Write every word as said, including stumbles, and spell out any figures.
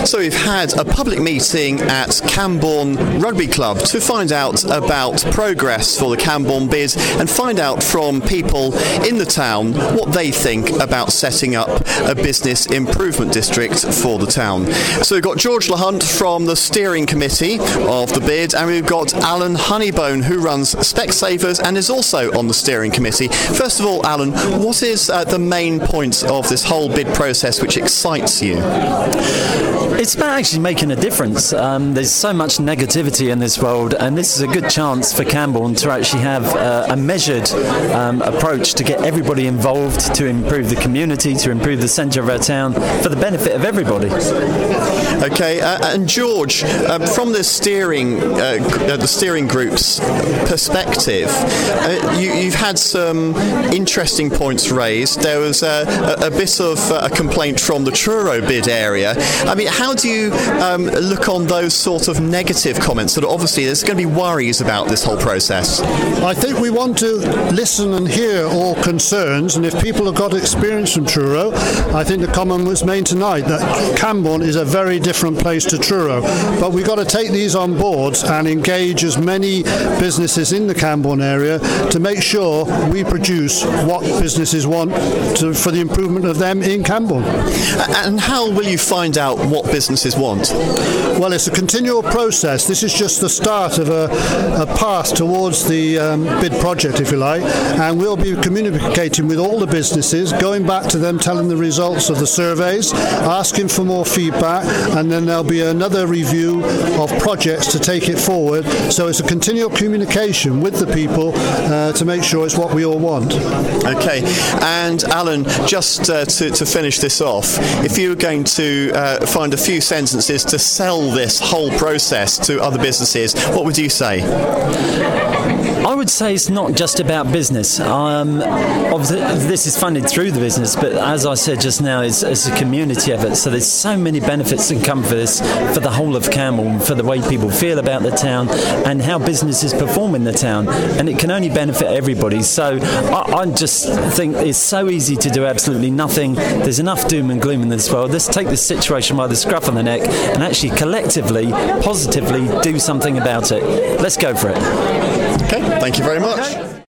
So we've had a public meeting at Camborne Rugby Club to find out about progress for the Camborne bid and find out from people in the town what they think about setting up a business improvement district for the town. So we've got George LaHunt from the steering committee of the bid, and we've got Alan Honeybone, who runs Specsavers and is also on the steering committee. First of all, Alan, what is uh, the main point of this whole bid process which excites you? It's about actually making a difference. Um, there's so much negativity in this world, and this is a good chance for Camborne to actually have uh, a measured um, approach to get everybody involved, to improve the community, to improve the centre of our town for the benefit of everybody. Okay, uh, and George, uh, from the steering uh, uh, the steering group's perspective, uh, you, you've had some interesting points raised. There was uh, a, a bit of uh, a complaint from the Truro bid area. I mean, how do you um, look on those sort of negative comments? That obviously there's going to be worries about this whole process. I think we want to listen and hear all concerns, and if people have got experience from Truro, I think the comment was made tonight that Camborne is a very different place to Truro, but we've got to take these on board and engage as many businesses in the Camborne area to make sure we produce what businesses want to, for the improvement of them in Camborne. And how will you find out what businesses want? Well, it's a continual process. This is just the start of a, a path towards the um, bid project, if you like, and we'll be communicating with all the businesses, going back to them, telling the results of the surveys, asking for more feedback, and then there'll be another review of projects to take it forward. So it's a continual communication with the people uh, to make sure it's what we all want. Okay, and Alan, just uh, to, to finish this off, if you were going to uh, find a few sentences to sell this whole process to other businesses, what would you say? I would say it's not just about business. Um, obviously, this is funded through the business, but as I said just now, it's, it's a community effort. So there's so many benefits that can come for this, for the whole of Camborne, for the way people feel about the town and how businesses perform in the town. And it can only benefit everybody. So I, I just think it's so easy to do absolutely nothing. There's enough doom and gloom in this world. Let's take this situation by the scruff of the neck and actually collectively, positively do something about it. Let's go for it. Okay, thank you very much. Okay.